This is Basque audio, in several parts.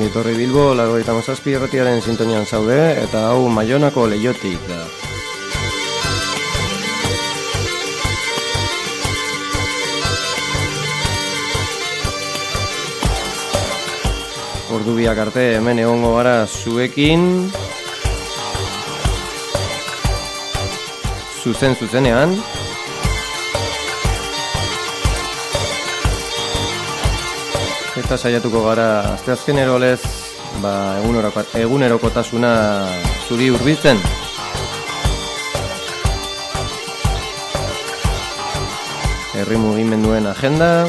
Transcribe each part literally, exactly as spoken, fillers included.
Ongitorri Bilbo, laurogeita hamazazpi erretiaren sintonian zaude, eta hau Maionako Leiotik da. Ordu biak arte hemen egongo gara zuekin, zuzen zuzenean. Eta saiatuko gara asteazkenero lez, ba, egunerokotasuna zuri hurbiltzen. Herri mugimenduen agenda,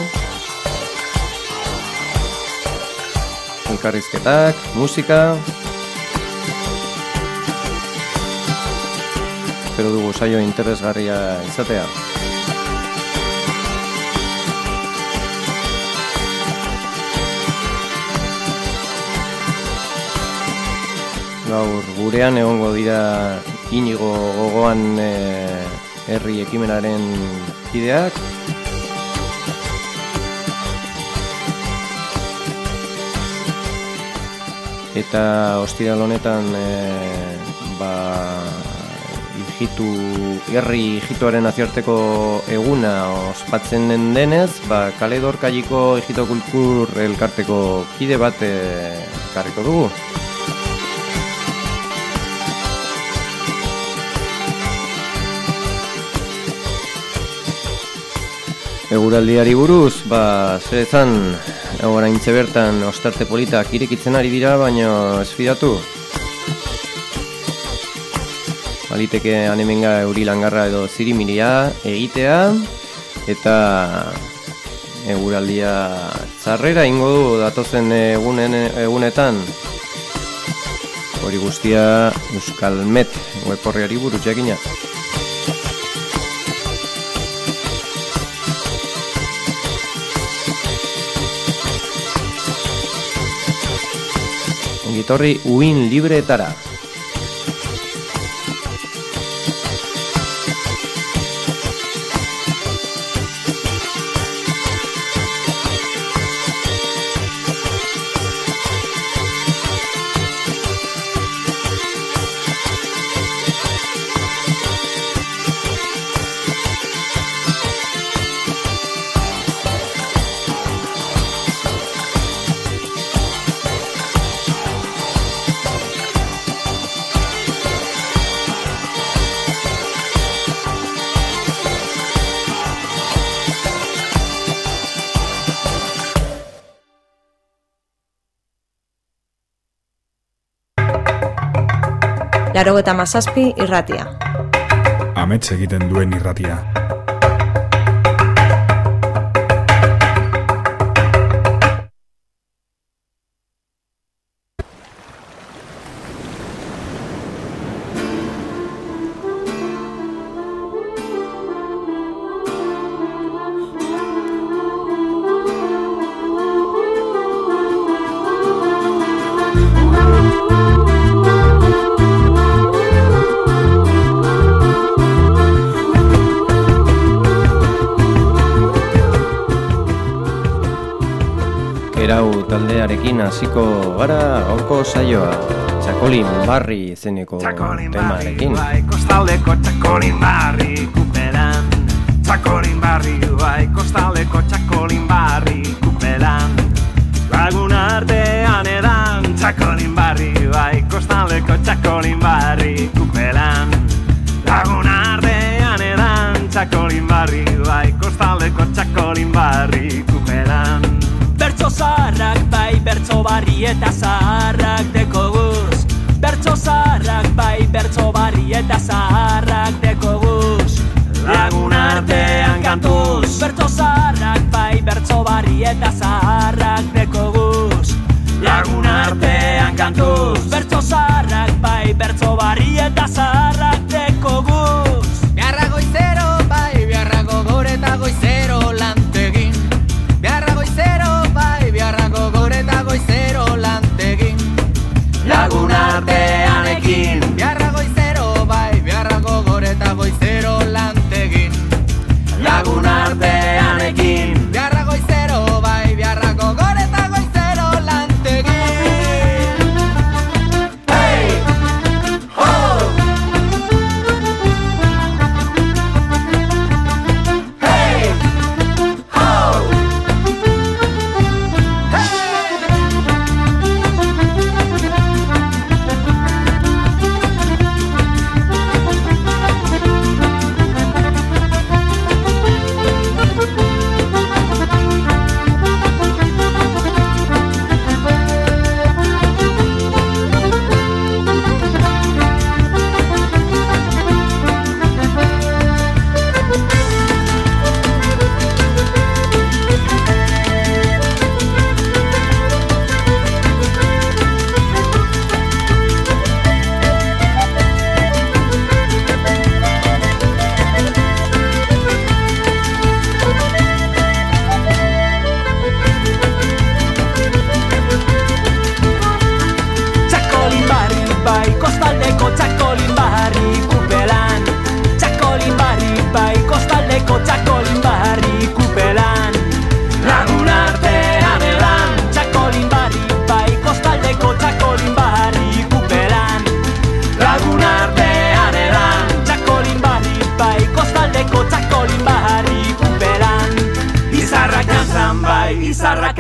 elkarrizketak, musika. Espero dugu saio interesgarria izatea. Gaur gurean egongo dira Inigo gogoan e, herri ekimenaren kideak. Eta ostiral honetan e, ba, ijitu, herri ijituaren nazioarteko eguna ospatzen den denez, ba, Kale Dorkailiko ijito kultur elkarteko kide bat e, karriko dugu. Eguraldiari buruz, ba, zer ezan, oraintxe bertan ostarte politak irekitzen ari dira, baina ez fidatu. Baliteke anemenga euri langarra edo zirimiria egitea, eta eguraldia txarrera ingo du datozen egunen, egunetan. Hori guztia Euskalmet web horriari buruz jakina. Ongitorri uin libreetara. Laurogeita hamazazpi irratia. Amets egiten duen irratia. Erau taldearekin hasiko gara gaurko saioa. Txakolin Barri izeneko temarekin. Kostaldeko Txakolin Barri kupelan. Txakolin Barri bai, kostaldeko Txakolin Barri kupelan. Lagun artean edan Txakolin Barri bai, kostaldeko Txakolin Barri kupelan. Lagun artean edan Txakolin Barri bai, kostaldeko Txakolin Barri kupelan. Bertso zaharrak bai, bertso barri eta zaharrak dekoguz. Bertso zaharrak bai, bertso barri eta zaharrak dekoguz. Lagun artean kantuz. Bertso zaharrak bai, bertso barri eta zaharrak dekoguz. Lagun artean kantuz. Bertso zaharrak bai, bertso barri eta zaharrak dekoguz. Beharra goizero bai, beharra gogor eta goizero lantegin. Beharra goizero bai, beharra gogor eta goizero lantegin. Lagun artean ekin. Beharra goizero bai, beharra gogor eta goizero lantegin. Lagun artean ekin. Beharra goizero bai, beharra gogor eta goizero lantegin.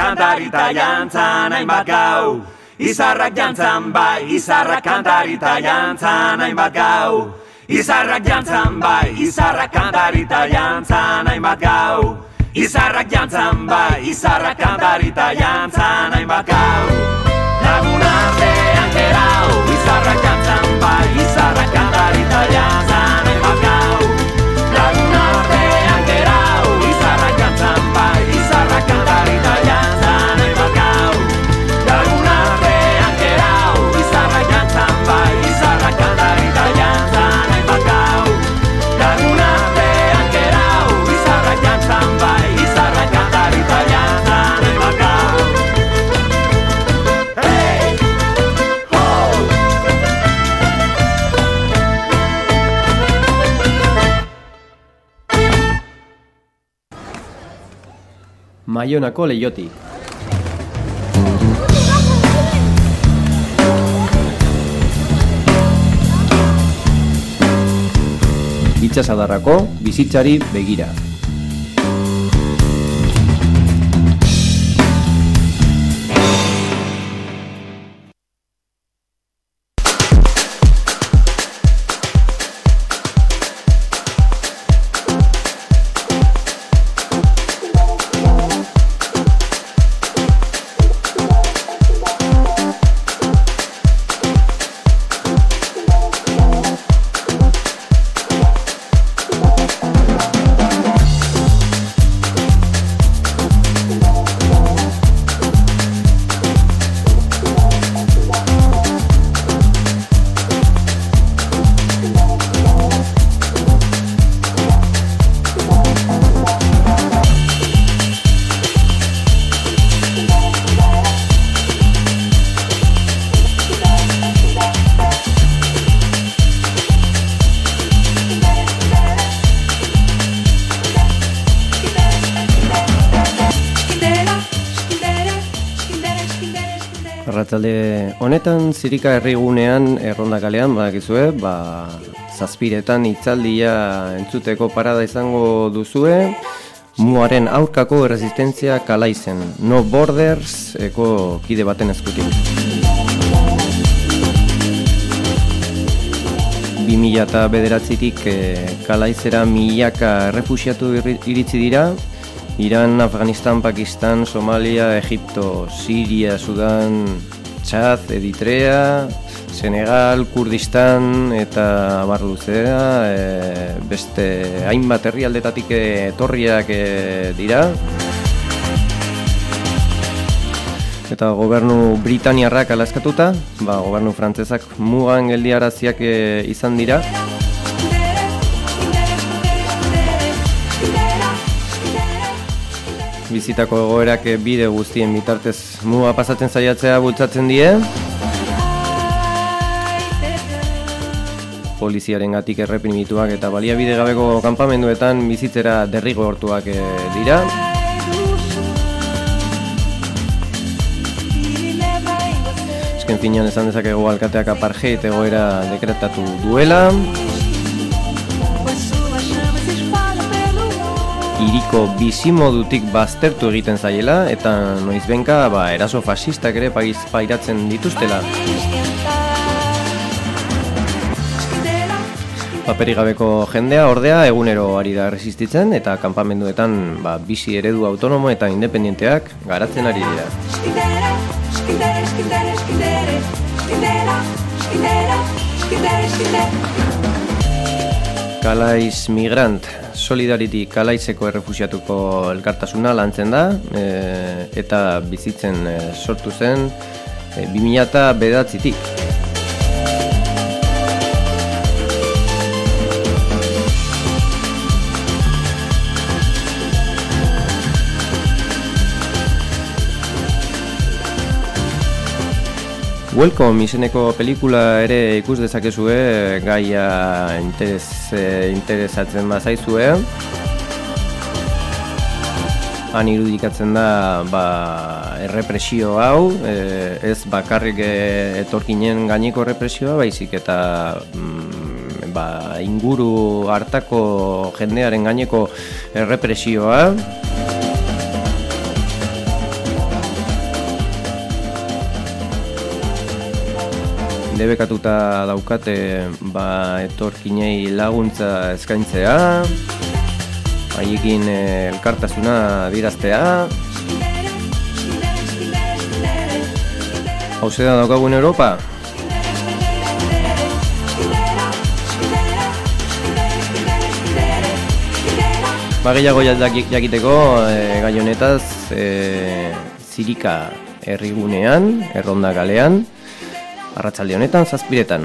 kantarita jantzan hainbat gau. Izarrak jantzan bai, izarrak kantarita jantzan hainbat gau. Izarrak jantzan bai, izarrak kantarita jantzan hainbat gau. Izarrak jantzan bai, izarrak kantarita jantzan hainbat gau. Lagun artean gerau, izarrak jantzan bai, izarrak kantarita jantzan hainbat gau. Lagun artean gerau, izarrak jantzan bai, izarrak kantarita jantzan hainbat gau. Lagun artean gerau, izarrak jantzan bai, izarrak kantarita jantzan hainbat gau. Lagun artean gerau, izarrak jantzan bai, izarrak kantarita jantzan hainbat gau. Hey! Ho! Maionako Leiotik. Itsasadarrako bizitzari begira. Arratsalde honetan Zirika herrigunean Erronda kalean badakizue, ba zazpiretan hitzaldia entzuteko parada izango duzue. Muaren aurkako erresistentzia Kalaizen, No Borders eko kide baten eskutik. bi mila bederatzitik e, Kalaizera milaka errefuxiatu iritsi dira. Iran, Afganistan, Pakistan, Somalia, Egipto, Siria, Sudan, Txad, Eritrea, Senegal, Kurdistan eta abar luzea, e, beste hainbat herrialdetatik etorriak e, dira. Eta gobernu Britaniarrak alaskatuta, ba, gobernu frantzesak mugan geldiaraziak e, izan dira. Bizitako egoerak bide guztien bitartez muga pasatzen saiatzea bultzatzen die. Poliziarengatik erreprimituak eta baliabide gabeko kanpamenduetan bizitzera derrigortuak dira. Azken finean esan dezakegu alkateak apartheid egoera dekretatu duela. Hiriko bizimodutik baztertu egiten zaiela eta noizbenka ba, eraso fasistak ere pairatzen dituztela. Paperik gabeko jendea ordea egunero ari da resistitzen eta kanpamenduetan ba, bizi eredu autonomo eta independenteak garatzen ari dira. Kalaiz Migrant Solidarity Kalaizeko errefuxiatuko elkartasuna lantzen da e, eta bizitzen e, sortu zen e, bi mila bederatzitik. Welcome izeneko pelikula ere ikus dezakezue, gaia interes, interesatzen bazaizue. Han irudikatzen da ba, errepresio hau, e, ez bakarrik etorkinen gaineko errepresioa, baizik eta mm, ba, inguru hartako jendearen gaineko errepresioa. debekatuta daukate ba, etorkinei laguntza eskaintzea, haiekin elkartasuna adieraztea. Hauze da daukagun Europa? Ba, gehiago jakiteko e, gai honetaz e, Zirika herrigunean, Erronda kalean, arratsalde honetan zazpiretan.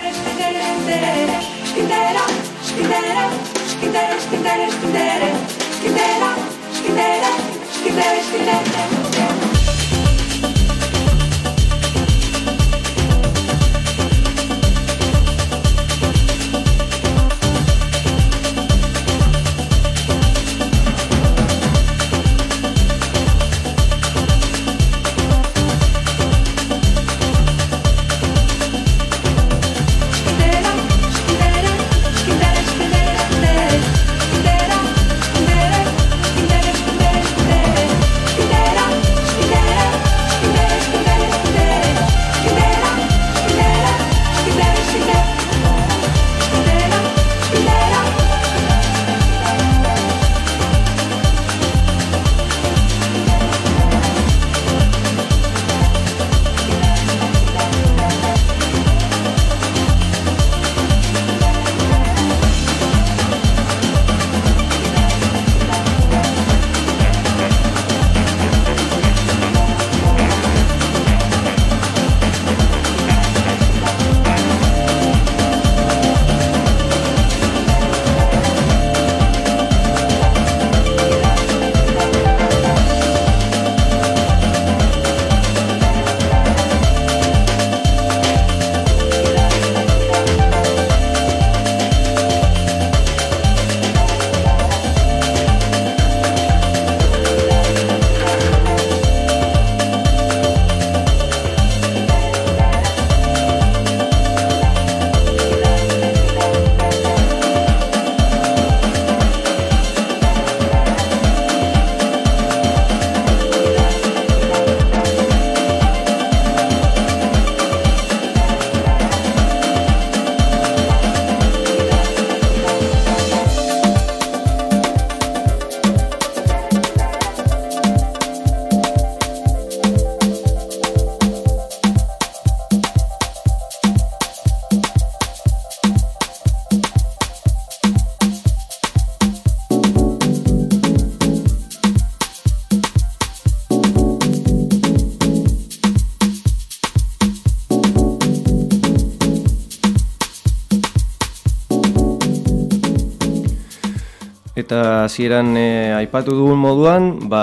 Eta hasieran e, aipatu dugun moduan,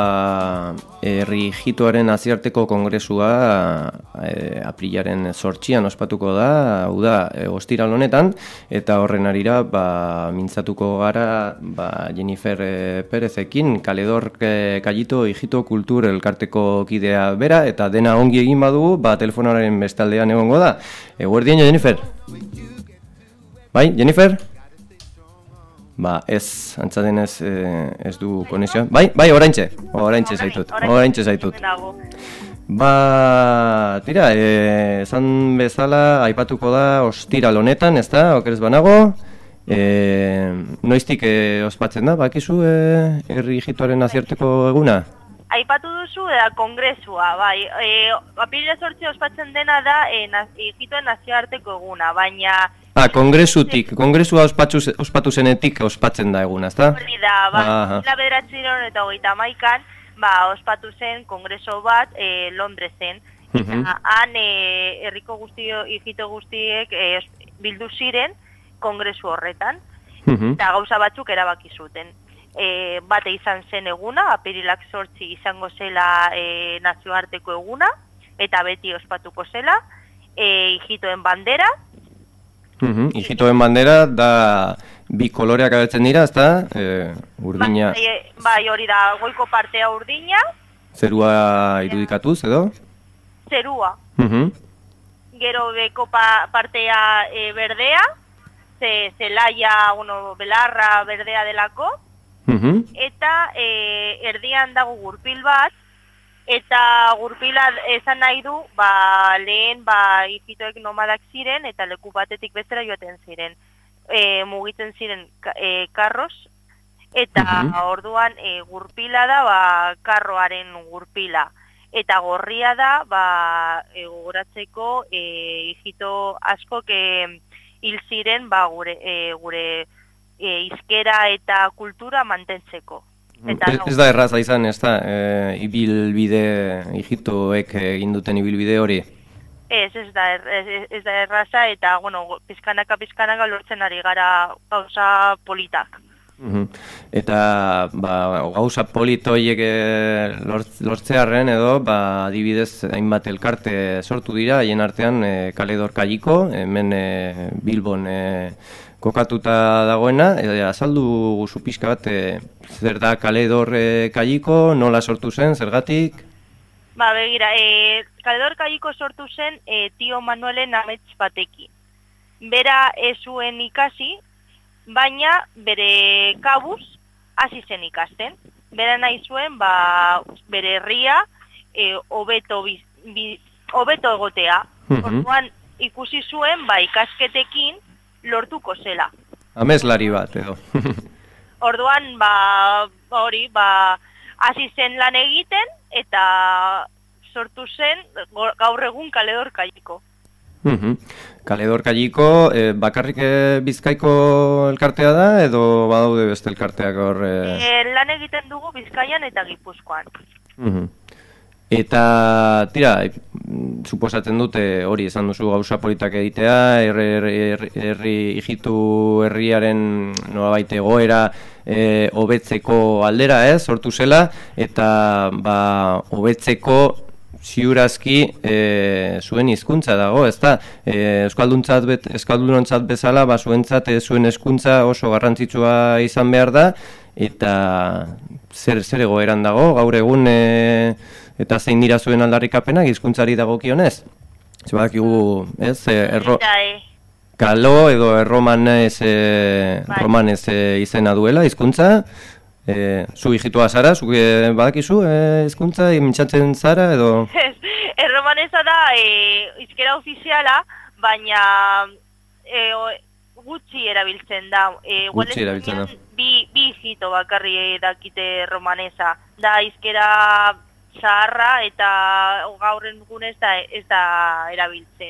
ba, herri ijitoaren nazioarteko kongresua e, aprilaren zortzian ospatuko da, hau da, e, ostiral honetan, eta horren arira ba, mintzatuko gara ba, Jennifer e, Perezekin, Kaledor e, Kallito Ijito Kultur elkarteko kidea bera, eta dena ongi egin badugu, ba, telefonaren bestaldean egongo da. Eguerdien, Jennifer? Bai, Jennifer? Ba, ez, antza denez eh, ez du konexioa. Bai, bai, oraintxe, oraintxe zaitut, oraintxe zaitut. Ba, tira, eh, esan bezala aipatuko da ostiral honetan, ez da, okerez banago. Eh, noiztik eh, ospatzen da, bakizu eh, herri ijitoaren nazioarteko eguna? Aipatu duzu da kongresua, bai. E, Apirila zortzi ospatzen dena da e, naz, ijitoen nazioarteko eguna, baina... Ah, kongresutik, kongresua ospatu, ospatu zenetik ospatzen da eguna, ezta? Hori da, ba, la bederatziron eta hogeita hamaikan, ba, ospatu zen kongreso bat e, Londresen. Uh-huh. Han e, herriko guztio, ijito guztiek e, bildu ziren kongresu horretan, uh-huh. eta gauza batzuk erabaki zuten. E, bate izan zen eguna, apirilak zortzi izango zela e, nazioarteko eguna, eta beti ospatuko zela, e, ijitoen bandera. Uhum, ijitoen bandera da bi koloreak agertzen dira, ezta? E, urdina. Bai, bai, hori da, goiko partea urdina. Zerua irudikatuz, edo? Zerua. Uhum. Gero beko pa, partea e, berdea, ze, zelaia, bueno, belarra berdea delako. Uhum. Eta e, erdian dago gurpil bat, Eta gurpila esan nahi du, ba, lehen ba, ijitoek nomadak ziren eta leku batetik bestera joaten ziren. E, mugitzen ziren e, karros, eta uh-huh. orduan e, gurpila da ba, karroaren gurpila. Eta gorria da, ba, e, gogoratzeko e, ijito asko e, hil ziren ba, gure, e, gure e, izkera eta kultura mantentzeko. Eta, ez, ez da erraza izan, ez da, e, ibilbide, ijitoek egin duten ibilbide hori? Ez, ez da, ez, ez da erraza, eta, bueno, pizkanaka pizkanaka lortzen ari gara gauza politak. Uhum. Eta ba, gauza politoiek lortzearren edo, ba, adibidez, hainbat elkarte sortu dira, haien artean e, Kaledor Kailiko, hemen e, Bilbon e, kokatuta dagoena, e, azaldu guzu pixka bat, e, zer da Kaledor e, Kailiko, nola sortu zen, zergatik? Ba, begira, e, Kaledor Kailiko sortu zen e, tio Manuelen amets batekin. Bera ez zuen ikasi, baina bere kabuz hasi zen ikasten. Bera nahi zuen, ba, bere herria e, hobeto bi, hobeto egotea. Mm-hmm. Orduan ikusi zuen, ba, ikasketekin lortuko zela. Ameslari bat, edo. Orduan, ba, hori, ba, hasi zen lan egiten, eta sortu zen gaur egun Kaledor Kailiko. Uh-huh. Kaledor Kailiko, eh, bakarrik eh, Bizkaiko elkartea da, edo badaude beste elkarteak hor? Eh... E, lan egiten dugu Bizkaian eta Gipuzkoan. Uh-huh. Eta, tira, suposatzen dute hori esan duzu gauza politak egitea, herri, herri, herri ijitu herriaren nolabait egoera eh, hobetzeko aldera, ez, sortu zela, eta ba, hobetzeko ziurazki e, zuen hizkuntza dago, ezta? E, Euskalduntzat bet, Euskaldunontzat bezala, ba, zuentzat e, zuen hezkuntza oso garrantzitsua izan behar da, eta zer, zer egoeran dago, gaur egun e, eta zein dira zuen aldarrikapenak hizkuntzari dagokionez? Ez badakigu, ez, e, erro... Kalo edo erromanez, e, romanez e, izena duela hizkuntza. E, zu hijitua zara, zu e, badakizu hizkuntza e, mintzatzen zara edo? Erromaneza da e, izkera ofiziala, baina e, o, gutxi erabiltzen da. E, gutxi erabiltzen da. Bi, bi hijito bakarri dakite romaneza. Da izkera zaharra eta gaur egun ez da, ez da erabiltzen.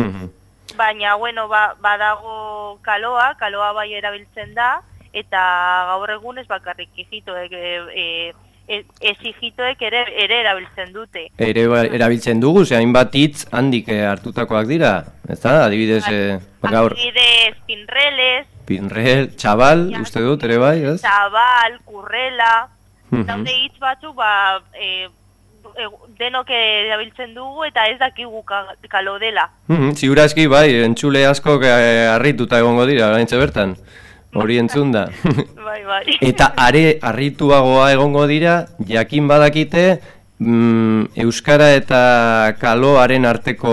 Baina, bueno, ba, badago kaloa, kaloa bai erabiltzen da, eta gaur egun ez bakarrik hijitoek, e, e, ez hijitoek ere, ere erabiltzen dute. Ere erabiltzen dugu, ze hainbat hitz handik hartutakoak dira, ez da? Adibidez, e, gaur... Adibidez, pinreles... Pinrel, txabal, ja, uste dut, ere bai, ez? Txabal, kurrela... Uh-huh. Daude hitz batzu, ba... E, denok erabiltzen dugu eta ez dakigu kalo dela. Mm-hmm. Ziurazki, bai, entzule asko harrituta egongo dira, gaintze bertan. Hori entzun da. Bai, bai. Eta are harrituagoa egongo dira, jakin badakite, mm, euskara eta kaloaren arteko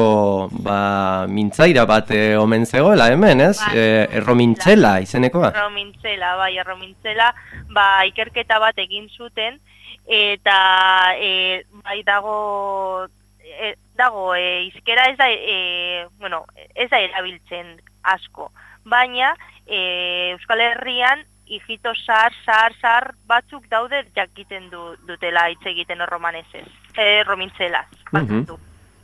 ba, mintzaira bat e, omen zegoela hemen, ez? Bai, e, erromintzela izenekoa. Erromintzela, bai, erromintzela, ba, ikerketa bat egin zuten, eta e, bai dago e, dago e, izkera ez da e, bueno, ez da erabiltzen asko, baina e, Euskal Herrian hijito zahar, zahar, zahar batzuk daude jakiten du, dutela hitz egiten romanezez, e, romintzelaz, batzuk.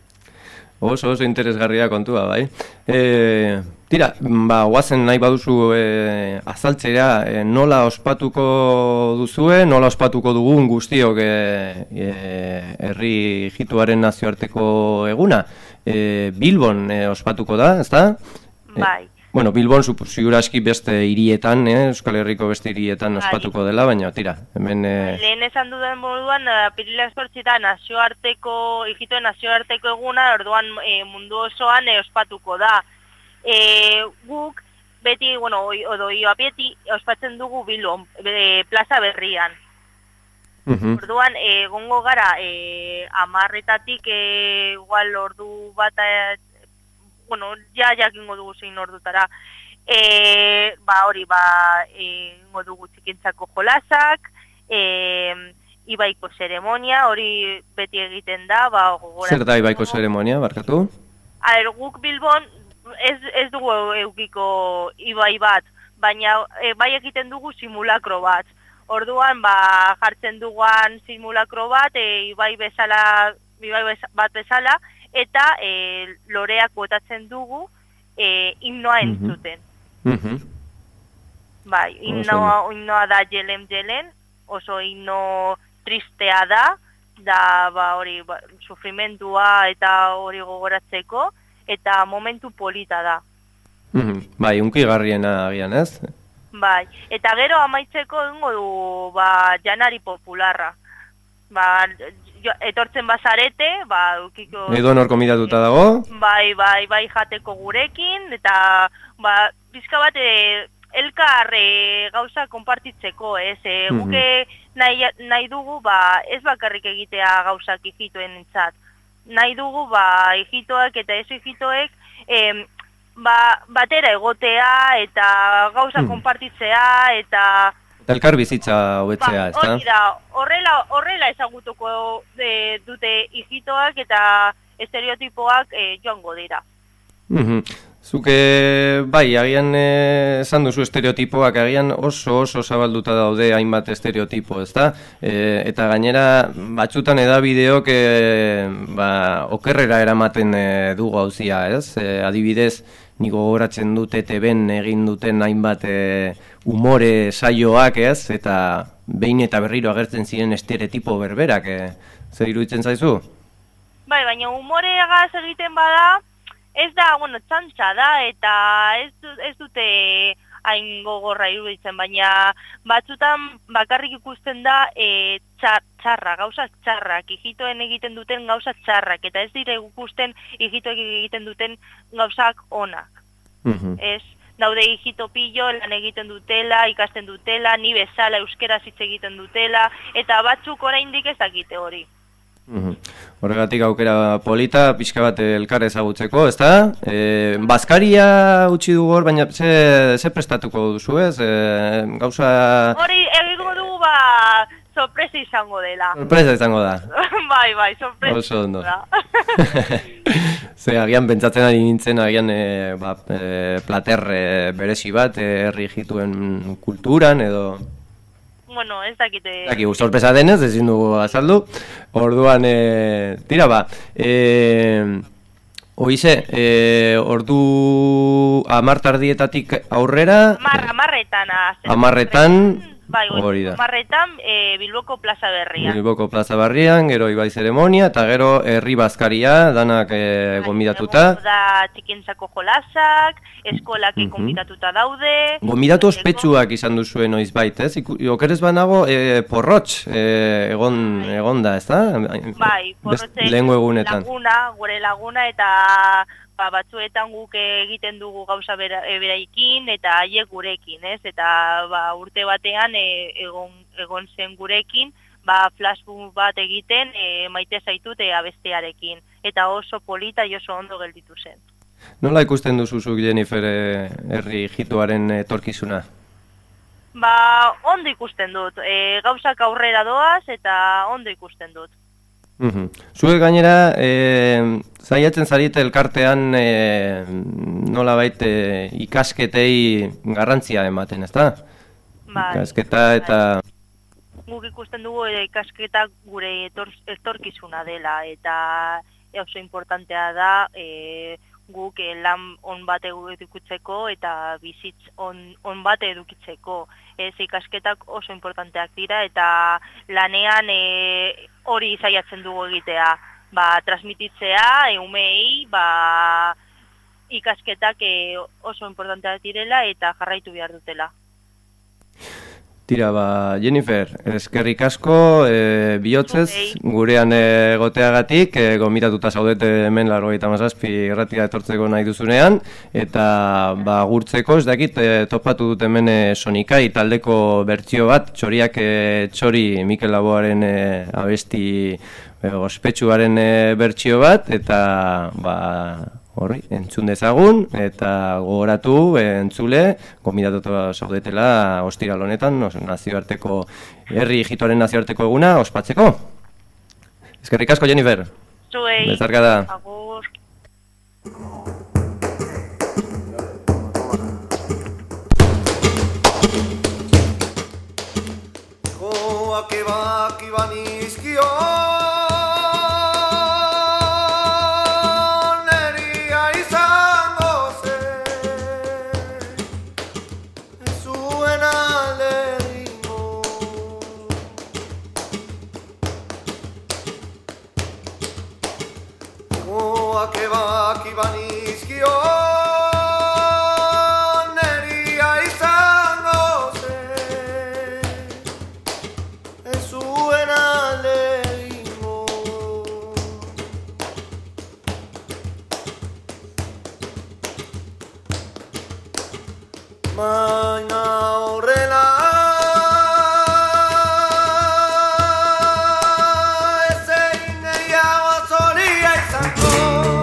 Oso, oso interesgarria kontua, bai. E, tira, ba, guazen nahi baduzu e, azaltzera, e, nola ospatuko duzue, nola ospatuko dugun guztiok e, e, herri hijituaren nazioarteko eguna. E, Bilbon e, ospatuko da, ezta? Bai. E, bueno, Bilbon ziuraski beste hirietan, eh, Euskal Herriko beste hirietan ospatuko dela, baina tira, hemen... Eh... Lehen esan duden moduan, apirilak zortzita nazioarteko, hijitoen nazioarteko eguna, orduan e, mundu osoan e, ospatuko da. E, guk, beti, bueno, odo ioapieti, ospatzen dugu Bilbon, e, plaza berrian. Uh-huh. Orduan, egongo gara, e, amarretatik, e, igual ordu bat... bueno, ja jakingo dugu zein ordutara, e, ba hori, ba, ingo dugu txikintzako jolasak, e, ibaiko zeremonia, hori beti egiten da, ba, gogoratzen. Zer da ibaiko zeremonia, barkatu? Aher, guk Bilbon ez, ez dugu eukiko ibai bat, baina e, bai egiten dugu simulakro bat. Orduan, ba, jartzen duguan simulakro bat, e, ibai bezala, ibai bat bezala, eta e, loreak botatzen dugu e, himnoa entzuten. Mm-hmm. Bai, himnoa, himnoa da jelen jelen, oso himno tristea da, da ba, hori ba, sufrimendua eta hori gogoratzeko, eta momentu polita da. Mm-hmm. Bai, unkigarriena agian, ez? Bai, eta gero amaitzeko egingo du ba, janari popularra. Ba, jo, etortzen bazarete, ba, ukiko... Edo nor konbidatuta dago? Bai, bai, bai jateko gurekin, eta ba, bizka bat e, elkar e, gauza konpartitzeko, ez? E, Mhm. guke nahi, nahi dugu, ba, ez bakarrik egitea gauzak ijitoen entzat. Nahi dugu, ba, ijitoek eta ez ijitoek, em, ba, batera egotea, eta gauza Mhm. konpartitzea, eta... Eta elkar bizitza hobetzea, ez da? Hori da, horrela, horrela ezagutuko e, dute ijitoak eta estereotipoak e, joango dira. Mhm. Zuke, bai, agian eh, esan duzu estereotipoak, agian oso oso zabalduta daude hainbat estereotipo, ezta? E, eta gainera, batzutan edabideok e, ba, okerrera eramaten e, du gauzia, ez? E, adibidez, nik gogoratzen dut E T Ben egin duten hainbat e, umore saioak, ez? Eta behin eta berriro agertzen ziren estereotipo berberak, e, zer iruditzen zaizu? Bai, baina humoreagaz egiten bada, ez da, bueno, txantxa da, eta ez, du- ez dute hain gogorra iruditzen, baina batzutan bakarrik ikusten da e, txar, txarra, gauzak txarrak, ijitoen egiten duten gauzak txarrak, eta ez dire ikusten ijitoek egiten duten gauzak onak. Mhm. Ez, daude ijito pillo, lan egiten dutela, ikasten dutela, ni bezala euskeraz hitz egiten dutela, eta batzuk oraindik ez dakite hori. Mhm. Horregatik aukera polita, pixka bat elkar ezagutzeko, ezta? E, Bazkaria utzi dugu hor, baina ze, ze prestatuko duzu, ez? E, gauza Hori egingo dugu ba sorpresa izango dela. sorpresa izango da. bai, bai, sorpresa. Oso ondo. da. Ze agian pentsatzen ari nintzen, agian e, ba, e, plater e, berezi bat, e, herri ijituen kulturan, edo... Bueno, ez dakite... Daki, sorpresa denez, ezin dugu azaldu. Orduan, e, tira ba, e, oize, e, ordu amartardietatik aurrera... Mar, amarretan. azten. Amarretan, bai, hori da. amarretan e, Bilboko plaza berria. Bilboko plaza barrian, gero ibai zeremonia, eta gero herri bazkaria, danak e, gonbidatuta. Egongo da txikientzako jolasak, eskolak Mhm. gonbidatuta daude. Gonbidatu ospetsuak izan duzuen noizbait, ez? Iku- Okerez banago, e, porrotx e, egon, egon da, ez da? Bai, porrotxe Lehengo egunetan. laguna, gure laguna, eta ba, batzuetan guk egiten dugu gauza bera, e, beraikin, eta haiek gurekin, ez? Eta ba, urte batean e, egon, egon zen gurekin, ba, flashmob bat egiten e, maite zaitut e, abestearekin. Eta oso polita y oso ondo gelditu zen. Nola ikusten duzuzuk, Jennifer, e, herri ijituaren etorkizuna? Ba, ondo ikusten dut. E, gauzak aurrera doaz, eta ondo ikusten dut. Mhm. Zuek gainera, e, zaiatzen zarete elkartean e, nola baita e, ikasketei garrantzia ematen, ezta? Bai, Ikasketa eta... guk ikusten dugu e, ikasketak gure etor, etorkizuna dela, eta e, oso importantea da e, guk e, lan on bat edukitzeko eta bizitz on, on bat edukitzeko. Ez ikasketak oso importanteak dira, eta lanean e, hori saiatzen dugu egitea. Ba, transmititzea, e, umei, ba, ikasketak e, oso importanteak direla eta jarraitu behar dutela. Tira, ba, Jennifer, eskerrik asko, e, bihotzez, gurean egoteagatik, e, gonbidatuta zaudete hemen laurogeita hamazazpi irratia etortzeko nahi duzunean, eta ba, gurtzeko, ez dakit, e, topatu dut hemen e, Sonikai taldeko bertsio bat, txoriak e, txori Mikel Laboaren e, abesti e, ospetsuaren e, bertsio bat, eta ba, horri, entzun dezagun, eta gogoratu, entzule, gonbidatuta zaudetela ostiral honetan, nazioarteko, herri hijitoaren nazioarteko eguna, ospatzeko. Eskerrik asko, Jennifer. Zuei. Bezarkada. Agur. Joak ebak iban izkio que va que van izkio neria izango zen ez zuen alde egingo baina horrela ez egin gehiago zoria izango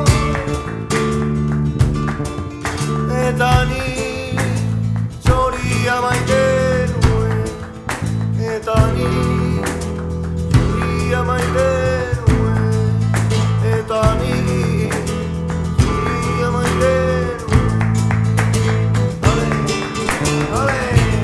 eta ni txoria maite nuen, eta ni txoria maite nuen, eta ni txoria maite nuen. Ale, ale.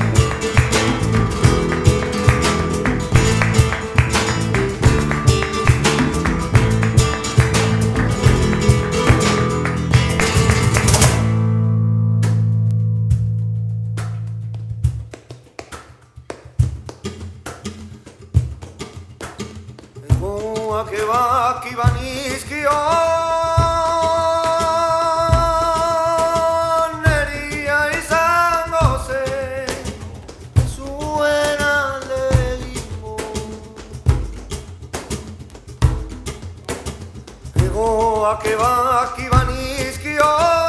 Que va, que van izkio neria izango zen zuen alde egingo egoa que va, que van izkio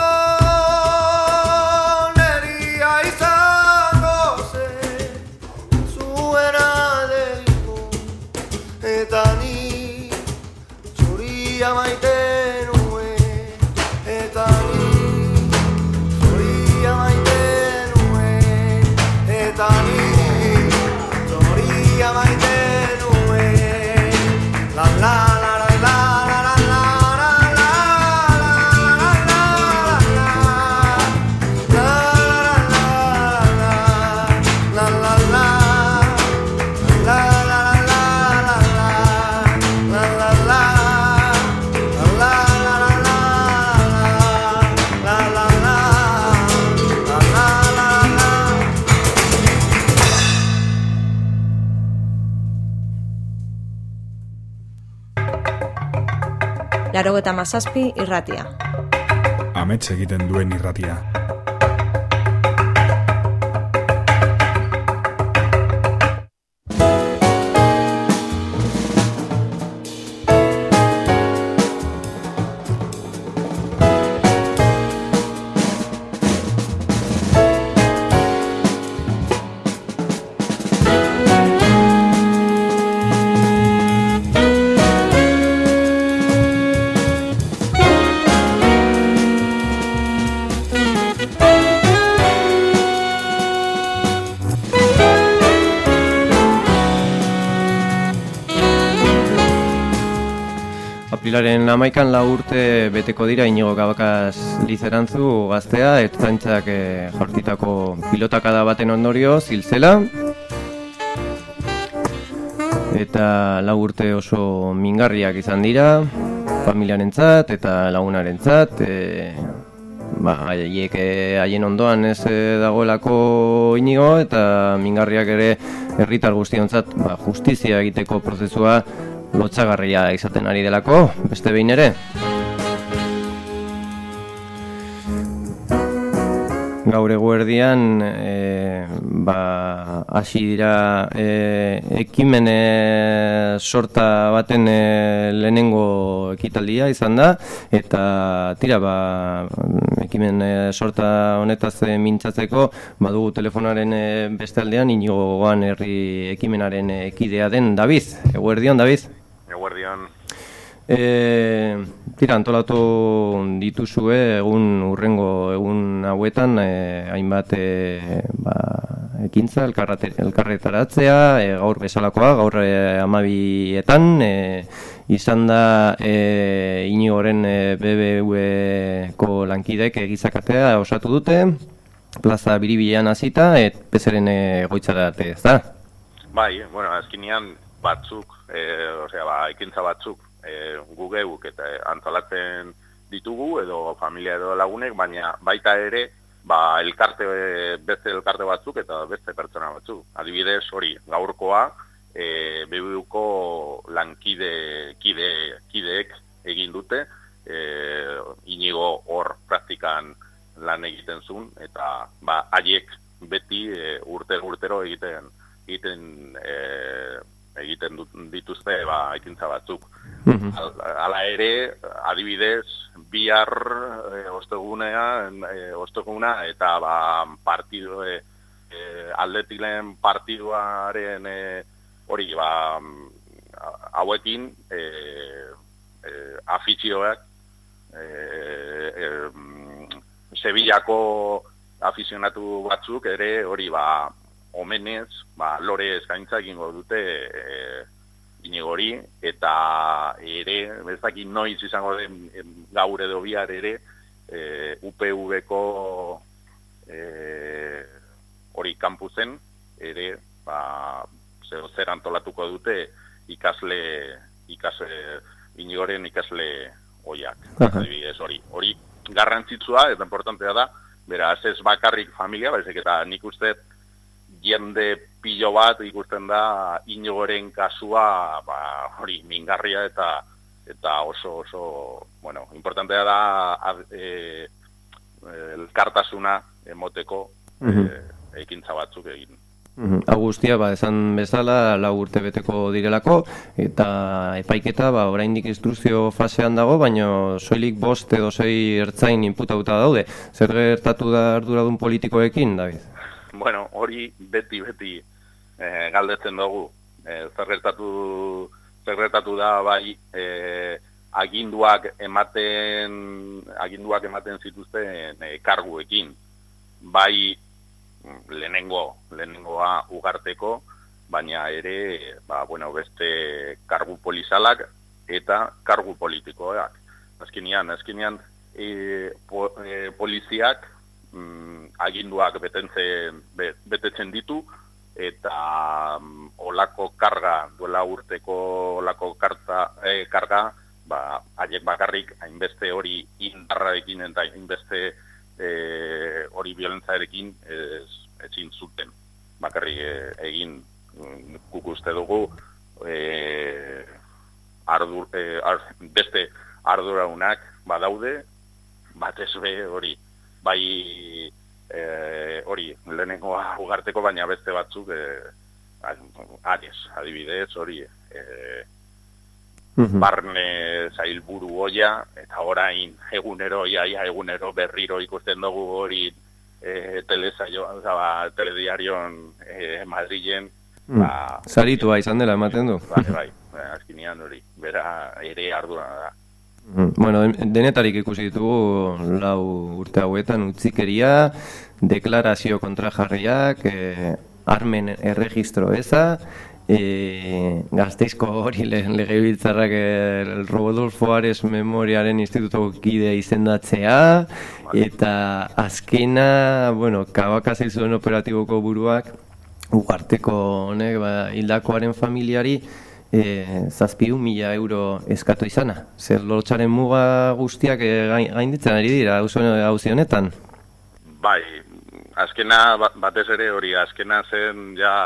neria izango zen zuen alde egingo eta ni maite nuen, eta ni zoria maite nuen, eta ni zoria maite nuen, la la la la la la la la la la la la la Laurogeita hamazazpi irratia. Amets egiten duen irratia. Aprilaren hamaikan lau urte beteko dira Inigo Cabacas Lizarantzu gaztea, ertzaintzak e, jaurtitako pilotakada baten ondorio ziltzela. Eta lau urte oso mingarriak izan dira, familiarentzat eta lagunarentzat. E, ba, haiek haien ondoan ez dagoelako Inigo, eta mingarriak ere herritar guztiontzat ba, justizia egiteko prozesua lotsagarria izaten ari delako, beste behin ere. Gaur eguerdian e, ba, hasi dira e, ekimen e, sorta baten e, lehenengo ekitaldia izan da, eta tira ba, ekimen e, sorta honetaz e, mintzatzeko badugu telefonaren e, beste aldean Inigo Gogoan herri ekimenaren e, ekidea den David. Eguerdion, David? Eguerdion. E, tira, antolatu dituzue egun urrengo egun hauetan e, hainbat e, ba, ekintza, elkarrate, elkarretaratzea, e, gaur bezalakoa, gaur e, amabietan, e, izan da e, Inigoren e, B B V-ko lankidek egizakatea osatu dute, plaza biribilean hasita, et pezeren egoitzara arte, ez da? Bai, bueno, azkenean batzuk, e, osea, ba, ekintza batzuk, e, gu geuk eta antolatzen ditugu, edo familia edo lagunek, baina baita ere, ba, elkarte, beste elkarte batzuk eta beste pertsona batzuk. Adibidez, hori, gaurkoa, e, B B V-ko lankide, kide, kideek egin dute, e, Inigo hor praktikan lan egiten zuen, eta ba, haiek beti e, urte urtero egiten egiten e, egiten dituzte ba, ekintza batzuk. Mm-hmm. Hala ere, adibidez, bihar e, ostegunea, e, osteguna eta ba, partidu, e, e, aldetilen partiduaren e, hori, ba, hauekin e, e, afizioak e, e, Sevillako afizionatu batzuk ere hori ba omenez, ba lore eskaintza egingo dute e, Inigori eta ere ez dakit noiz izango den gaur edo bihar ere e, U P V-ko e, hori kampusen ere ba zer, zer antolatuko dute ikasle ikasle Inigoren ikasle oiak. Adibidez hori hori garrantzitsua eta importantea da, beraz ez bakarrik familia, baizik eta nik uste jende pilo bat ikusten da Inigoren kasua, ba, hori mingarria eta eta oso oso, bueno, importantea da e, elkartasuna emoteko mm-hmm. e, ekintza batzuk egin. Agustia, ba, esan bezala, lau urte beteko direlako, eta epaiketa, ba, oraindik instrukzio fasean dago, baina soilik bost edo sei ertzain inputauta daude. Zer gertatu da arduradun politikoekin, David? Bueno, hori beti, beti eh, galdetzen dugu. Eh, zer gertatu, zer gertatu da, bai, eh, aginduak ematen, aginduak ematen zituzten eh, karguekin. Bai, lehenengo, lehenengoa ugarteko, baina ere, ba, bueno, beste kargu polizalak eta kargu politikoak. Azkenean, azkenean e, po, e, poliziak mm, aginduak betetzen, betetzen ditu, eta mm, olako karga, duela urteko olako karta, e, karga, ba, haiek bakarrik, hainbeste hori indarrarekin eta hainbeste E, hori violentzarekin ez, ezin zuten bakarrik e, egin guk uste dugu e, ardur, e, ar, beste arduraunak badaude batez be hori bai e, hori lehenengoa ugarteko baina beste batzuk e, Ares adibidez hori e, Mm-hmm. Barne zailburu goia, eta orain egunero, iaia egunero berriro ikusten dugu hori e, telesaio, ba, telediarion e, Madrilen. Mm. Ba, Zaritua izan dela ematen du. Bai, bai, azkenean hori, bera ere ardura da. Mm. Bueno, denetarik ikusi ditugu lau urte hauetan utzikeria, deklarazio kontrajarriak, e, armen erregistro eza, E, Gasteizko hori lehen legebiltzarrak el Rodolfo Ares Memoriaren Institutoko kidea izendatzea eta azkena, bueno, Kabaka zuen operatiboko buruak ugarteko honek, ba, hildakoaren familiari e, zazpiehun mila euro eskatu izana. Zer lotxaren muga guztiak e, gainditzen ari dira hauzi honetan? Bai, azkena batez ere hori, azkena zen ja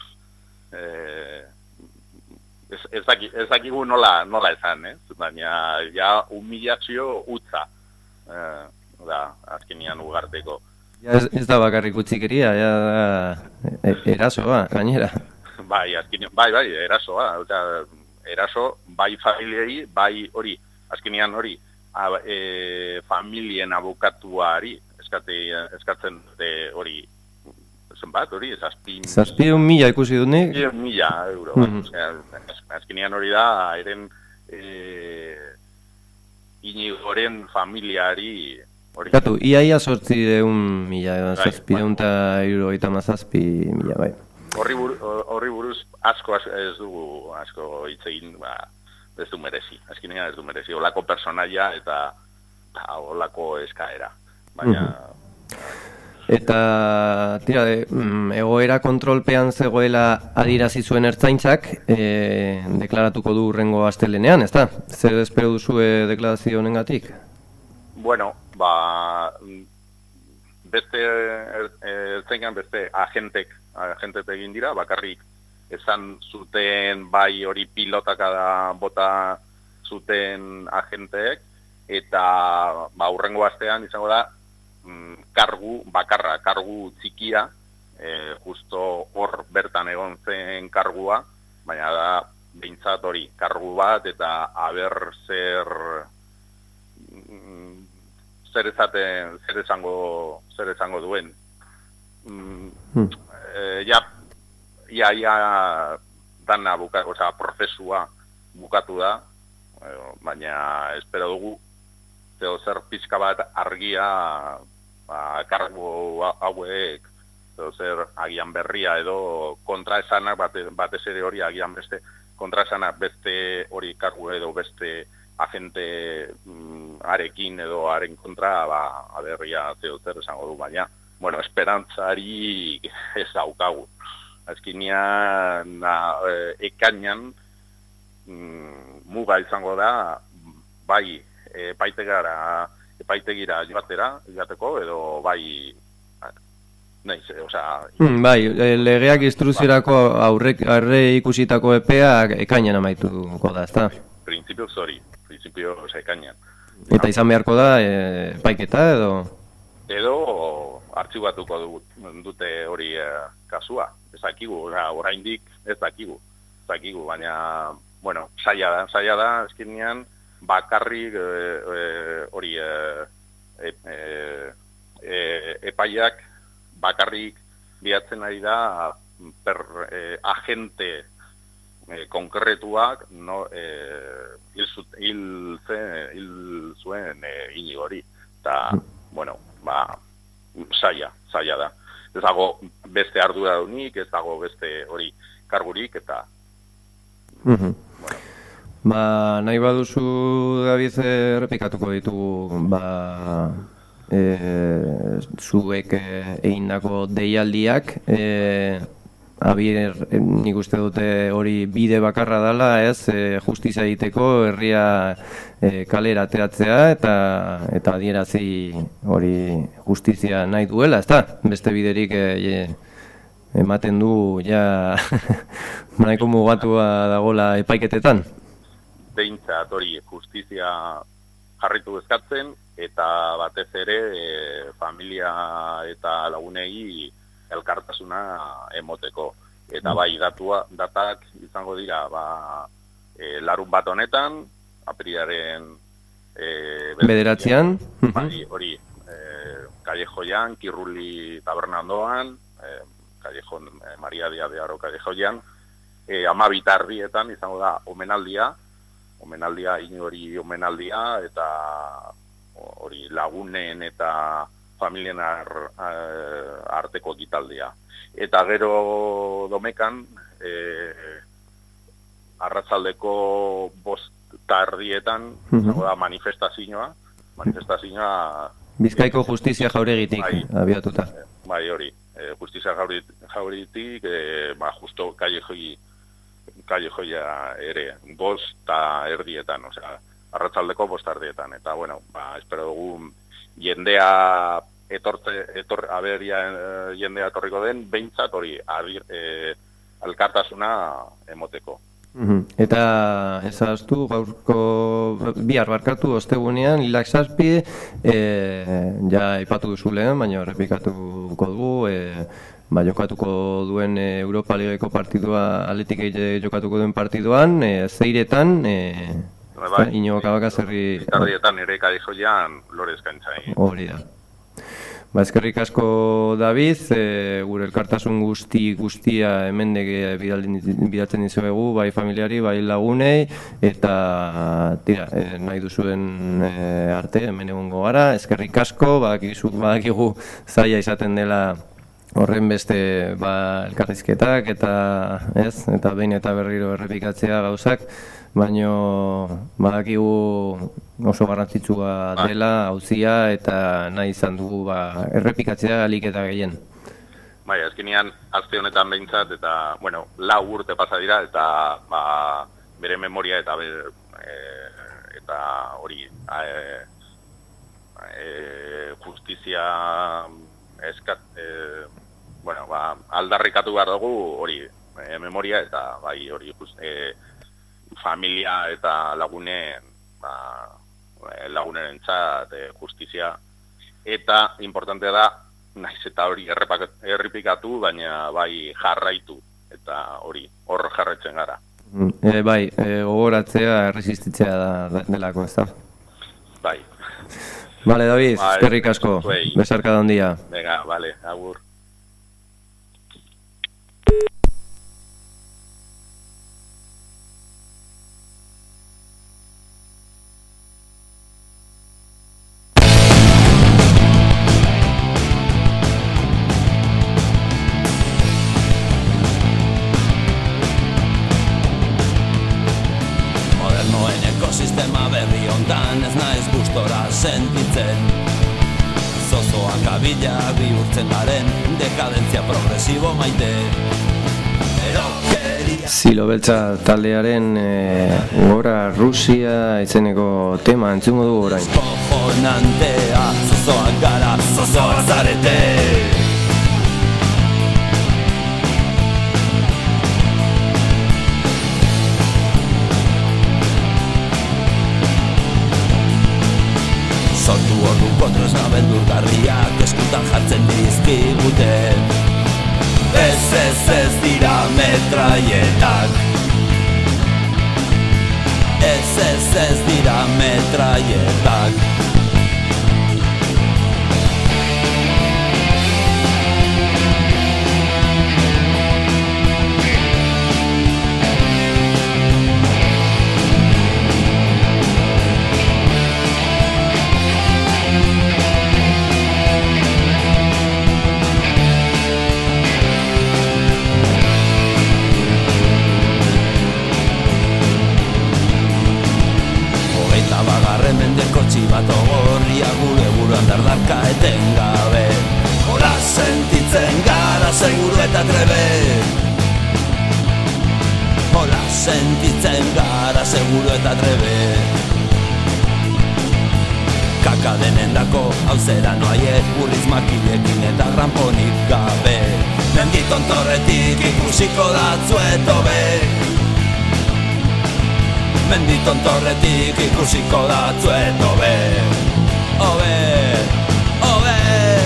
Eh, ez, ez, daki, ez dakigu nola, nola esan, eh? Baina ja humilazio utza eh, da, azkenean ugarteko. Ja, ez, ez da bakarrik utzikeria, ja da erasoa, gainera. Bai, azkenean, bai, bai, erasoa, eta eraso, bai familiei, bai hori, azkenean hori, a, e, familien abokatuari eskate, eskatzen dute hori, zenbat hori, zazpin... Zazpien mila ikusi dut nik? Zazpien mila euro. Mm-hmm. Azkenean hori da, eren e, Inigoren familiari hori. Katu, iaia sortzi deun mila, zazpi deun eta hirurogeita hamazazpi mila, bai. Horri buruz, horri buruz asko ez dugu asko hitz egin, ba, ez du merezi. Azkenean ez du merezi. Olako personaia eta ba, olako eskaera. Baina... Eta, tira, de, egoera kontrolpean zegoela adirazi zuen ertzaintzak, e, deklaratuko du urrengo astelenean, ez da? Zer espero duzue deklarazio honengatik? Bueno, ba, beste ertzaingan beste agentek, agentek egin dira, bakarrik esan zuten bai hori pilotaka da bota zuten agenteek, eta ba, urrengo astean izango da, kargu, bakarra, kargu txikia, e, justo hor bertan egon zen kargua, baina da, behintzat hori, kargu bat, eta aber zer, zer ezaten, zer esango, zer esango duen. Mm, e, ja, ia, ia, dana buka, oza, prozesua bukatu da, e, baina espero dugu, zeo zer pixka bat argia, ba, kargu hauek, zer agian berria edo kontraesanak, bate, batez ere hori agian beste kontraesanak beste hori kargu edo beste agente mm, arekin edo haren kontra, ba, aberria zeo zer esango du, baina, bueno, esperantzari ez daukagu. Azkenean, e, ekainan, mm, muga izango da, bai, epaitegara, epaitegira joatera, joateko, edo bai, nahiz, osea... Mm, bai, legeak instruzirako aurre, aurre ikusitako epea ekainan amaituko da, ezta? Printzipio zori, printzipio ekainan. Eta izan beharko da, epaiketa edo? Edo, artxibatuko dute hori e, kasua, ez dakigu, oraindik ez dakigu, ez dakigu, baina, bueno, saia da, saia da, eskenean, bakarrik hori e, e, e, e, epaiak bakarrik bilatzen ari da per e, agente e, konkretuak no, e, hil, hil, hil zuen e, Inigori. Eta, bueno, ba, saia, saia da. Ez dago beste ardura dunik, ez dago beste hori kargurik, eta... Mm-hmm. Bueno. Ba, nahi baduzu, David, errepikatuko ditugu, ba, e, zuek egindako deialdiak, e, abir, nik uste dute hori bide bakarra dela, ez, e, justizia egiteko, herria e, kalera ateratzea, eta, eta adierazi hori justizia nahi duela, ez da? Beste biderik e, ematen du, ja, nahiko mugatua dagoela epaiketetan. Behintzat hori justizia jarritu eskatzen, eta batez ere e, familia eta lagunei elkartasuna emoteko. Eta bai, datua, datak izango dira, ba, e, larun bat honetan, apirilaren e, bederatzean, bai, hori, e, Callejoian, Kirruli tabernandoan, e, Callejon, e, Maria Dia de Aro Callejoian, e, ama bitardietan izango da omenaldia, omenaldia, Inigori omenaldia, eta hori lagunen eta familien ar, arteko ekitaldia. Eta gero domekan, e, arratsaldeko bost tardietan, mm-hmm. da manifestazioa, manifestazioa... Bizkaiko justizia jauregitik, bai, abiatuta. Bai, hori, e, justizia jauregitik, e, ba, justo Callejoi, Callejoia ere, bost eta erdietan, osea, arratsaldeko bost erdietan, eta, bueno, ba, espero dugu jendea etortze, etor, aberia jendea etorriko den, behintzat hori, e, alkartasuna emoteko. Eta ezaztu gaurko bihar barkatu ostegunean hilak zazpi, e, ja ipatu duzu lehen, baina errepikatuko dugu, e, ba, jokatuko duen e, Europa Ligako partidua, Atletik jokatuko duen partiduan, e, zeiretan, e, bai, Inigo Cabacas herri... Tardietan ere Callejoian lore eskaintzai. Hori da. Ba, eskerrik asko David, e, gure elkartasun guzti guztia hemendik bidaltzen dizuegu, bai familiari, bai lagunei, eta tira, e, nahi duzuen e, arte hemen egongo gara, eskerrik asko, badakigu, badakigu zaila izaten dela horren beste ba, elkarrizketak eta ez, eta behin eta berriro errepikatzea gauzak, baino badakigu oso garrantzitsua dela auzia eta nahi izan dugu ba, errepikatzea alik eta gehien. Bai, azkenean aste honetan behintzat eta, bueno, lau urte pasa dira eta ba, bere memoria eta ber, e, eta hori e, e, justizia eskat, e, bueno, ba, aldarrikatu behar dugu hori e, memoria eta bai hori just, e, familia eta lagunen ba, laguneren txat, e, justizia eta importantea da naiz eta hori errepikatu baina bai jarraitu eta hori hor jarraitzen gara. E, bai, e, gogoratzea erresistitzea da, delako, ez da? Bai. Vale, David, bai, eskerrik asko, besarka da handia. Venga, vale, agur. Sentitzen zozoak abila bihurtzen garen dekadentzia progresibo maite erokeria. Zilo beltza taldearen e, gora Rusia izeneko tema entzungo dugu orain. Kojonantea zozoak gara, zozoak zarete. Sortu orduko tresna beldurgarriak eskutan jartzen dizkigute. Ez ez ez dira metraietak. Ez ez ez dira metraietak. Mendeko txibato gorria gure buruan dardarka etengabe. Hola sentitzen gara seguru eta trebe. Hola sentitzen gara seguru eta trebe. Kaka denendako hau zera noaie urriz makilekin eta gramponik gabe. Menditon torretik ikusiko datzueto be. Menditon torretik ikusiko datzuen obe, obe, obe.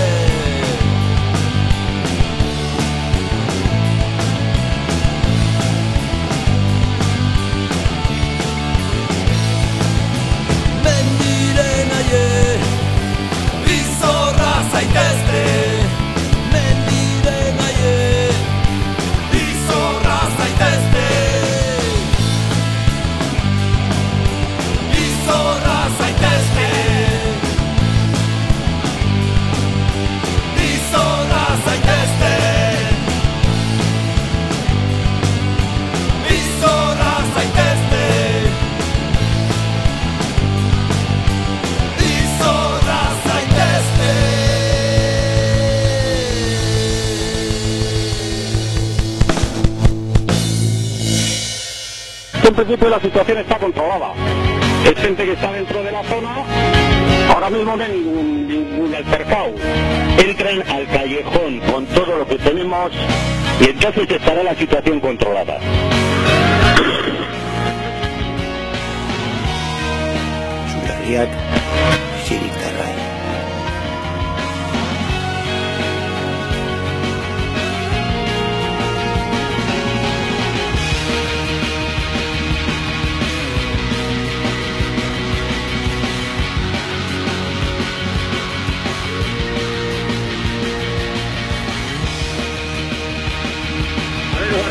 Mendiren aie, bizorra zaitezte. Mendiren aie, bizorra zaitezte. Bizorra zaitezte. Bizorra zaitezte. Bizorra zaitezte. Bizorra zaitezte. En principio la situación está controlada. Es gente que está dentro de la zona, ahora mismo no hay ningún, ningún altercado. Entran al callejón con todo lo que tenemos y entonces estará la situación controlada. Zurariak, zirik darrai.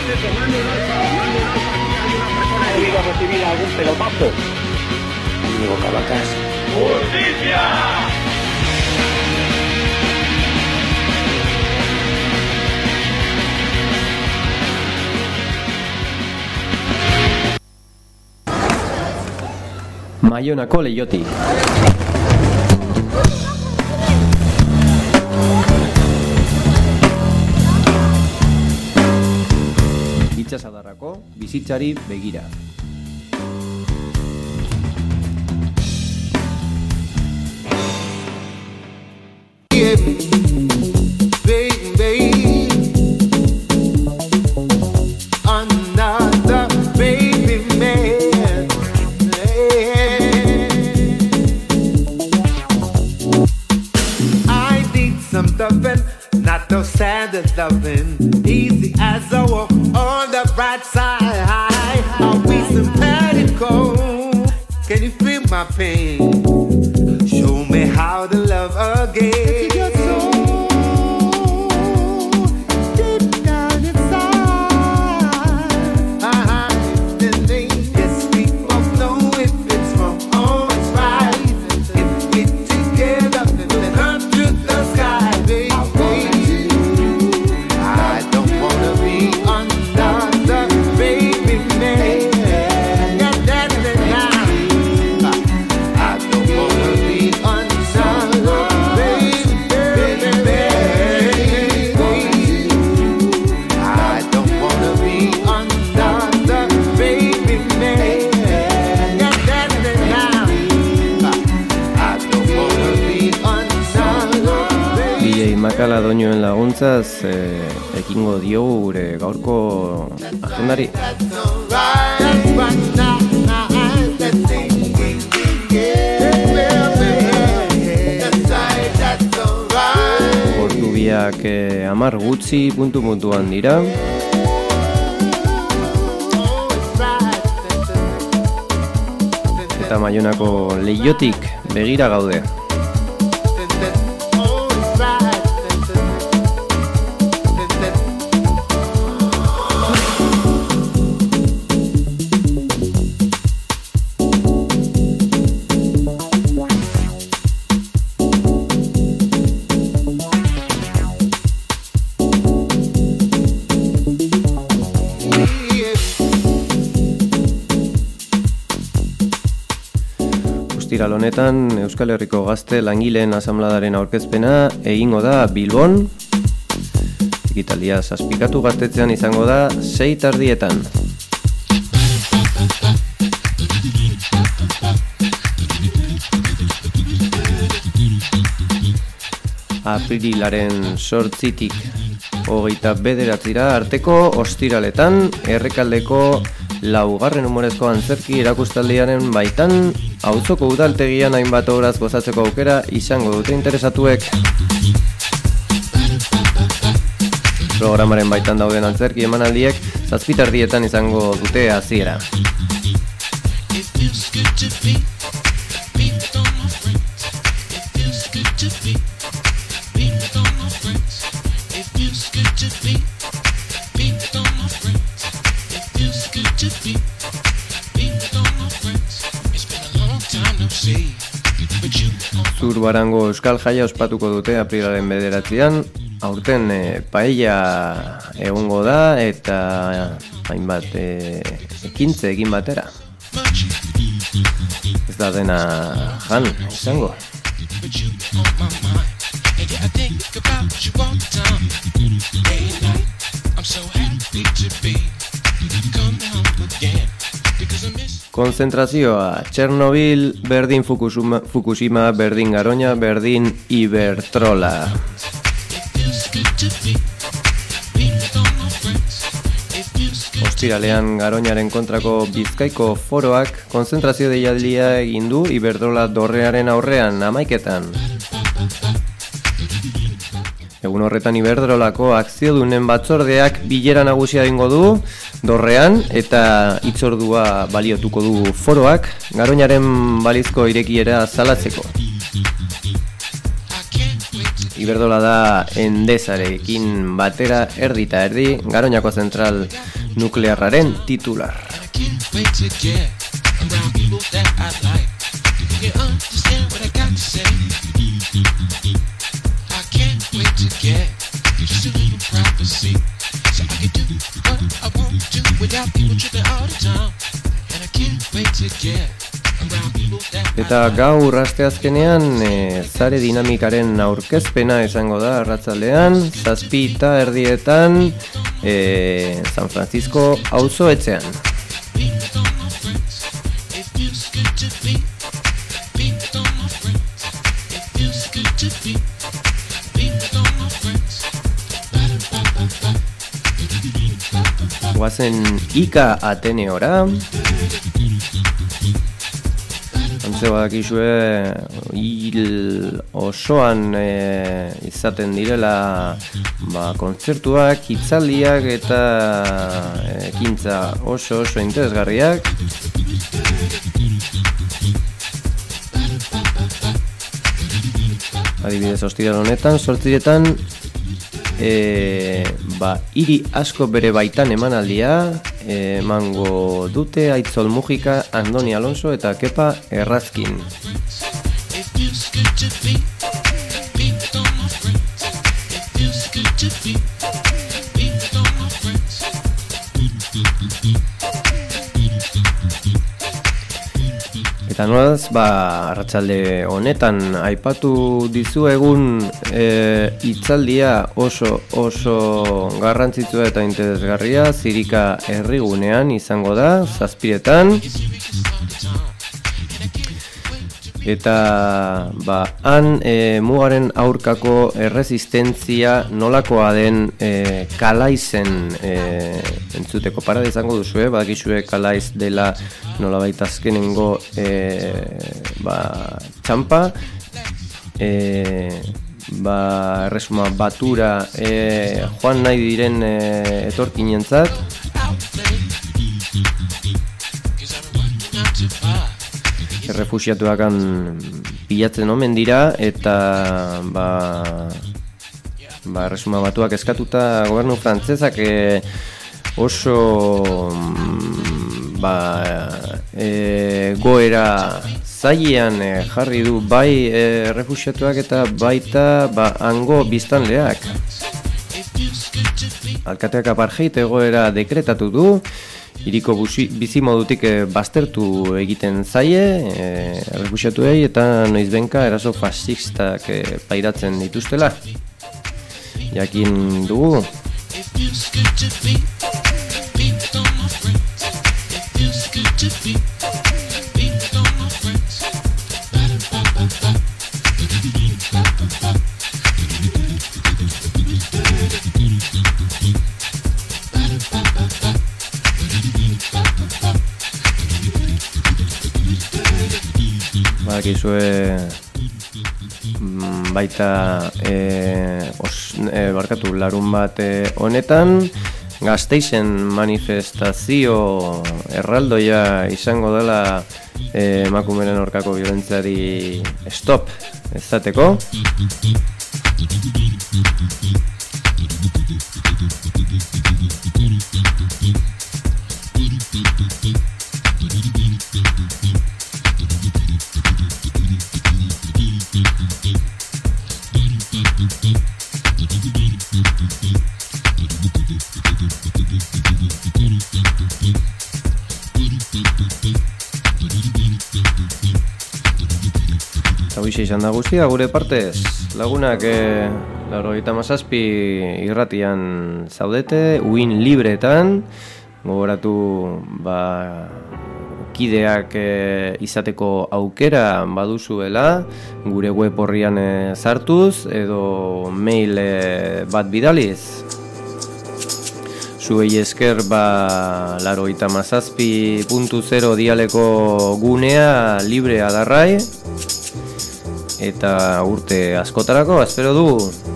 debido recibir algún pelotazo. Amigo Cabacas. ¡Justicia! Maionako Leiotik. Itsasadarrako bizitzari begira. Loving, easy as I walk on the right side. I'll be sympathetic cold. Can you feel my pain? Show me how to love again. Your soul deep down inside. Uh-huh. Yes, we both know if it's wrong or it's right. If we together, then up to the sky, baby. Makala doinoen laguntzaz e, ekingo diogu gure gaurko agendari. Ordu biak e, amar gutxi puntu puntuan dira. Eta Maionako Leiotik begira gaude. Ostiral honetan Euskal Herriko Gazte Langileen Asanbladaren aurkezpena egingo da Bilbon. Ekitaldia zazpikatu Gaztetxean izango da sei tardietan. Apirilaren sortzitik hogeita bederatzira arteko ostiraletan Errekaldeko laugarren humorezko antzerki erakustaldiaren baitan auzoko udaltegian hainbat obraz gozatzeko aukera izango dute interesatuek. Programaren baitan dauden antzerki emanaldiek zazpitardietan izango dute hasiera. Zurbarango Euskal Jaia ospatuko dute aprilaren bederatzian. Aurten e, paella egongo da eta hainbat e, ekintze egin batera. Ez da dena jan izango. Konzentrazioa Chernobyl, berdin Fukushima, Fukushima, berdin Garoña, berdin Iberdrola. Ostiralean Garoñaren kontrako Bizkaiko foroak konzentrazio deialdia egin du Iberdrola dorrearen aurrean hamaiketan. Egun horretan Iberdrolako akziodunen batzordeak bilera nagusia egingo du dorrean eta hitzordua baliotuko du foroak Garoñaren balizko irekiera zalatzeko. Iberdrola da Endesarekin batera erdi eta erdi Garoñako zentral nuklearraren titular. Eta gaur asteazkenean e, zare dinamikaren aurkezpena izango da arratsaldean, zazpi eta erdietan e, San Francisco auzoetxean. Guazen Ika Ateneora. Antze badakizue hil osoan e, izaten direla ba, kontzertuak, hitzaldiak eta ekintza oso oso interesgarriak. Adibidez, ostiral honetan, zortziretan, e, ba, hiri asko bere baitan emanaldia emango dute Aitzol Mujika, Andoni Alonso eta Kepa Errazkin. Eta nolaz, ba, arratsalde honetan aipatu dizuegun e, hitzaldia oso oso garrantzitsua eta interesgarria Zirika herrigunean izango da, zazpiretan. Eta ba, han e, mugaren aurkako erresistentzia nolakoa den e, Kalaizen e, entzuteko parada izango duzue, badakizue Kalaiz dela nolabait azkenengo e, ba, txampa, e, ba, erresuma batura e, joan nahi diren e, etorkinentzat. Errefuxiatuak pilatzen omen dira eta ba, ba, erresuma batuak eskatuta gobernu frantsesak e, oso ba, e, goera zailean e, jarri du bai e, errefuxiatuak eta baita ba, hango biztanleak. Alkateak apartheid egoera dekretatu du. Hiriko bizimodutik baztertu egiten zaie, e, errefuxiatuei eta noizbenka eraso fascistak e, pairatzen dituztela. Jakin dugu. Bakizue baita e, os, e, barkatu larun bat e, honetan Gasteizen manifestazio erraldoia izango dela e, emakumeren aurkako biolentziari stop ezateko. Hoxe izan da guztia, gure partez, lagunak e, laurogeita hamazazpi irratian zaudete, uin libreetan, gogoratu ba, kideak e, izateko aukera baduzuela, gure web horrian e, sartuz, edo mail e, bat bidaliz. Zuei esker ba, laurogeita hamazazpi puntu zero dialeko gunea librea darrai, eta urte askotarako, espero du.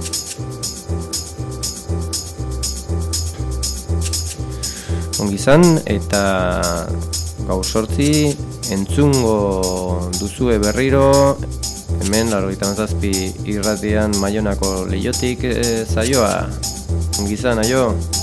Ongizan, eta gau sortzi entzungo duzue berriro, hemen laurogeita hamazazpi irratian Maionako Leiotik e, zaioa. Ongizan, aio.